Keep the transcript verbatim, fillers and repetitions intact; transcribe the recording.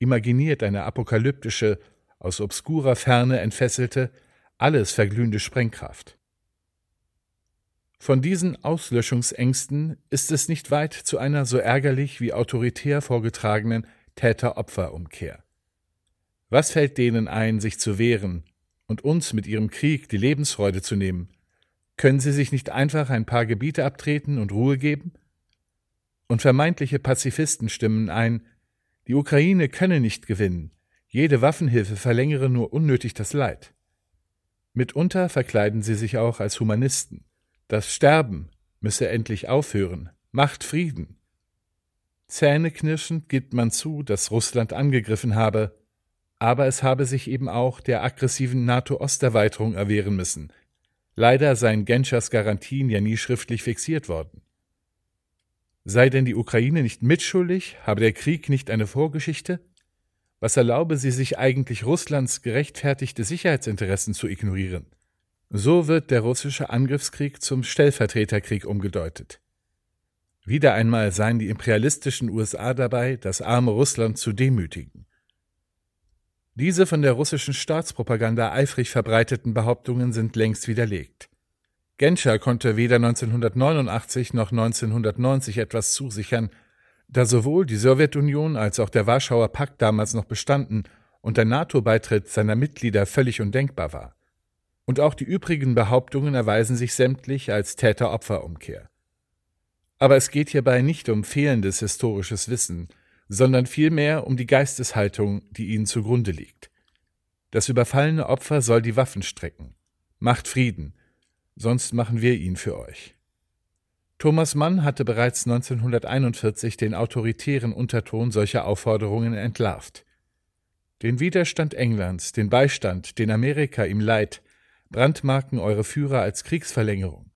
imaginiert eine apokalyptische, aus obskurer Ferne entfesselte, alles verglühende Sprengkraft. Von diesen Auslöschungsängsten ist es nicht weit zu einer so ärgerlich wie autoritär vorgetragenen Täter-Opfer-Umkehr. Was fällt denen ein, sich zu wehren und uns mit ihrem Krieg die Lebensfreude zu nehmen? Können sie sich nicht einfach ein paar Gebiete abtreten und Ruhe geben? Und vermeintliche Pazifisten stimmen ein, die Ukraine könne nicht gewinnen, jede Waffenhilfe verlängere nur unnötig das Leid. Mitunter verkleiden sie sich auch als Humanisten. Das Sterben müsse endlich aufhören, macht Frieden. Zähneknirschend gibt man zu, dass Russland angegriffen habe, aber es habe sich eben auch der aggressiven NATO-Osterweiterung erwehren müssen. Leider seien Genschers Garantien ja nie schriftlich fixiert worden. Sei denn die Ukraine nicht mitschuldig, habe der Krieg nicht eine Vorgeschichte? Was erlaube sie sich eigentlich, Russlands gerechtfertigte Sicherheitsinteressen zu ignorieren? So wird der russische Angriffskrieg zum Stellvertreterkrieg umgedeutet. Wieder einmal seien die imperialistischen U S A dabei, das arme Russland zu demütigen. Diese von der russischen Staatspropaganda eifrig verbreiteten Behauptungen sind längst widerlegt. Genscher konnte weder neunzehnhundertneunundachtzig noch neunzehnhundertneunzig etwas zusichern, da sowohl die Sowjetunion als auch der Warschauer Pakt damals noch bestanden und der NATO-Beitritt seiner Mitglieder völlig undenkbar war. Und auch die übrigen Behauptungen erweisen sich sämtlich als Täter-Opfer-Umkehr. Aber es geht hierbei nicht um fehlendes historisches Wissen, sondern vielmehr um die Geisteshaltung, die ihnen zugrunde liegt. Das überfallene Opfer soll die Waffen strecken. Macht Frieden, sonst machen wir ihn für euch. Thomas Mann hatte bereits neunzehnhunderteinundvierzig den autoritären Unterton solcher Aufforderungen entlarvt. Den Widerstand Englands, den Beistand, den Amerika ihm leiht, brandmarken eure Führer als Kriegsverlängerung.